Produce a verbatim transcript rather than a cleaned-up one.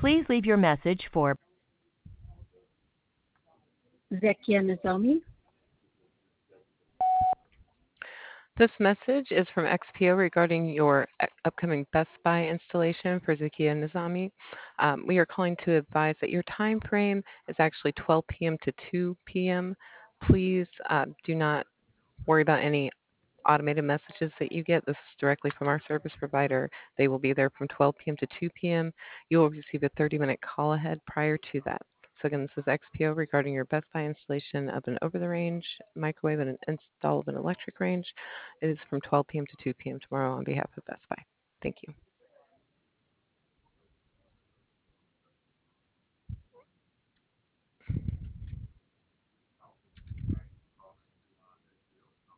Please leave your message for Zakia Nizami. This message is from X P O regarding your u- upcoming Best Buy installation for Zakia Nizami. Um, we are calling to advise that your time frame is actually twelve p m to two p m Please uh, do not worry about any automated messages that you get. This is directly from our service provider. They will be there from twelve p m to two p m You will receive a thirty minute call ahead prior to that. So again, this is X P O regarding your Best Buy installation of an over-the-range microwave and an install of an electric range. It is from twelve p m to two p m tomorrow on behalf of Best Buy. Thank you.